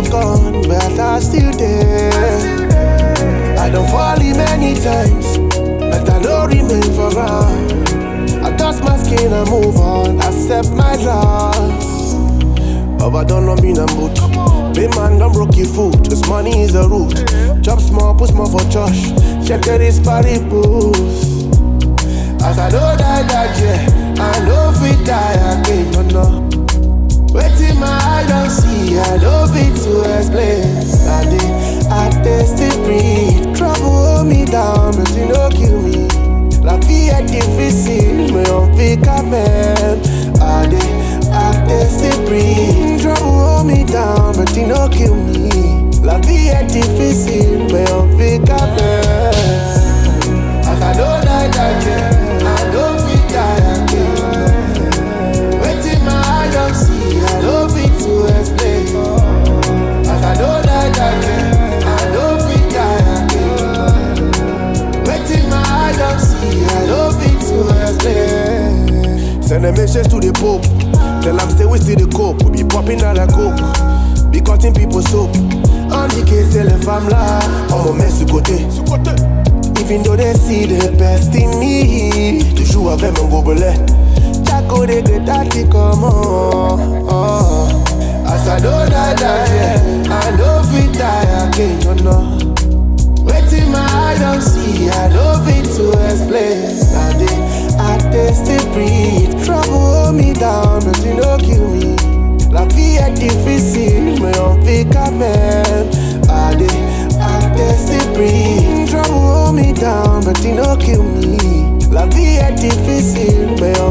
gone, but I'm still there. I don't fall in many times, but I don't remain for ground. I dust my skin and move on, accept my loss. Oh, I don't know me no boot. Big man don't broke your foot, this money is a root. Chop small, put small for church. Check this party boost. As I don't die that year, I know if it die again, no. Waiting my eye don't see, I don't fit to explain. I taste it, breathe. Trouble hold me down, but you no kill me. La vie est difficile, mais on vit quand même. I taste it, breathe. Trouble hold me down, but you no kill me. La vie est difficile, mais on vit quand même. As I don't die that year, I don't fit die again. Waiting my eye don't see, I don't fit to explain. As I don't die that year, I don't fit die again. Waiting my eye don't see, I don't fit to explain. Send a message to the Pope, tell them stay with the cope. We be popping out a coke, be cutting people soap. On the case, tell the family, I'm a mess to côté. Even though they see the best in me, toujours avec mon gobelet. Chaque dégré comment. As I don't die that year, I know fit die again, no. Waiting my eye don't see, I know fit to explain. I taste it, breathe. Trouble hold me down, but you no kill me. La vie est difficile, mais on vit quand même. I taste it, breathe. Trouble hold me down, but you no kill me. La vie est difficile, mais